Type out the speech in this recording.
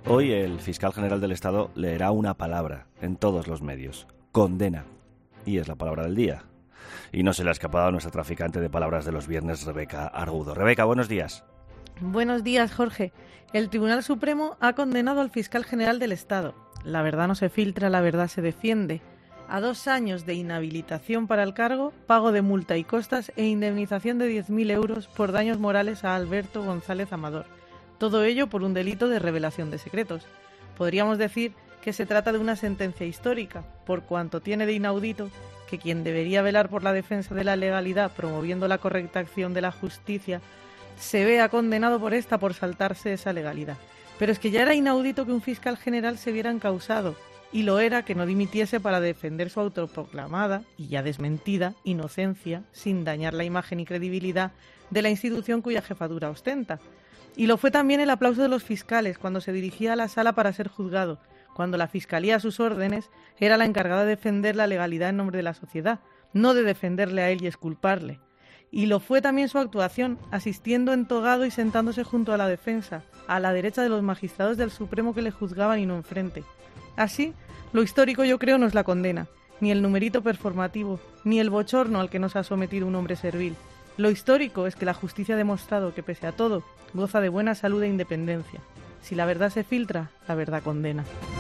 Hoy el fiscal general del Estado leerá una palabra en todos los medios: condena. Y es la palabra del día. Y no se le ha escapado a nuestra traficante de palabras de los viernes, Rebeca Argudo. Rebeca, buenos días. Buenos días, Jorge. El Tribunal Supremo ha condenado al fiscal general del Estado. La verdad no se filtra, la verdad se defiende. A 2 años de inhabilitación para el cargo, pago de multa y costas e indemnización de 10.000 euros por daños morales a Alberto González Amador. Todo ello por un delito de revelación de secretos. Podríamos decir que se trata de una sentencia histórica, por cuanto tiene de inaudito que quien debería velar por la defensa de la legalidad, promoviendo la correcta acción de la justicia, se vea condenado por esta por saltarse esa legalidad. Pero es que ya era inaudito que un fiscal general se viera encausado, y lo era que no dimitiese para defender su autoproclamada, y ya desmentida, inocencia, sin dañar la imagen y credibilidad de la institución cuya jefatura ostenta. Y lo fue también el aplauso de los fiscales cuando se dirigía a la sala para ser juzgado, cuando la Fiscalía a sus órdenes era la encargada de defender la legalidad en nombre de la sociedad, no de defenderle a él y exculparle. Y lo fue también su actuación, asistiendo entogado y sentándose junto a la defensa, a la derecha de los magistrados del Supremo que le juzgaban y no enfrente. Así, lo histórico yo creo no es la condena, ni el numerito performativo, ni el bochorno al que nos ha sometido un hombre servil. Lo histórico es que la justicia ha demostrado que, pese a todo, goza de buena salud e independencia. Si la verdad se filtra, la verdad condena.